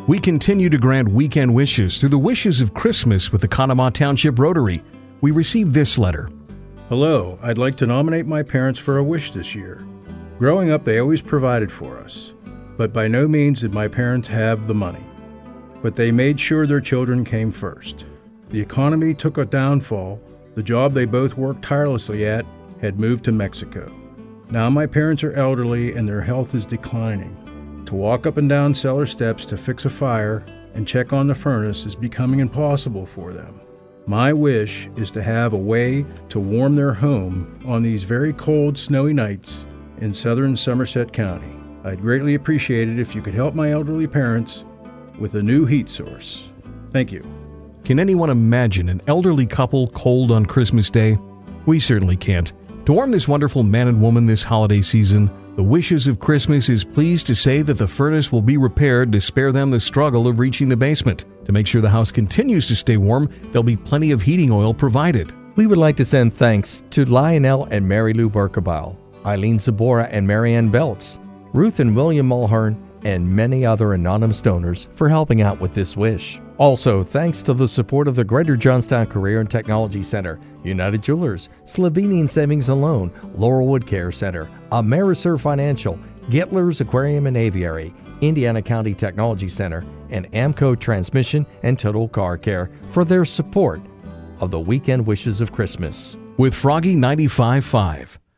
We continue to grant weekend wishes through the Wishes of Christmas with the Conemaugh Township Rotary. We received this letter. Hello, I'd like to nominate my parents for a wish this year. Growing up, they always provided for us, but by no means did my parents have the money. But they made sure their children came first. The economy took a downfall. The job they both worked tirelessly at had moved to Mexico. Now my parents are elderly and their health is declining. To walk up and down cellar steps to fix a fire and check on the furnace is becoming impossible for them. My wish is to have a way to warm their home on these very cold, snowy nights in southern Somerset County. I'd greatly appreciate it if you could help my elderly parents with a new heat source. Thank you. Can anyone imagine an elderly couple cold on Christmas Day? We certainly can't. To warm this wonderful man and woman this holiday season, the Wishes of Christmas is pleased to say that the furnace will be repaired to spare them the struggle of reaching the basement. To make sure the house continues to stay warm, there'll be plenty of heating oil provided. We would like to send thanks to Lionel and Mary Lou Berkebile, Eileen Zabora and Marianne Belts, Ruth and William Mulhern, and many other anonymous donors for helping out with this wish. Also, thanks to the support of the Greater Johnstown Career and Technology Center, United Jewelers, Slovenian Savings and Loan, Laurelwood Care Center, Ameriserve Financial, Gittler's Aquarium and Aviary, Indiana County Technology Center, and Amco Transmission and Total Car Care for their support of the Weekend Wishes of Christmas. With Froggy 95.5.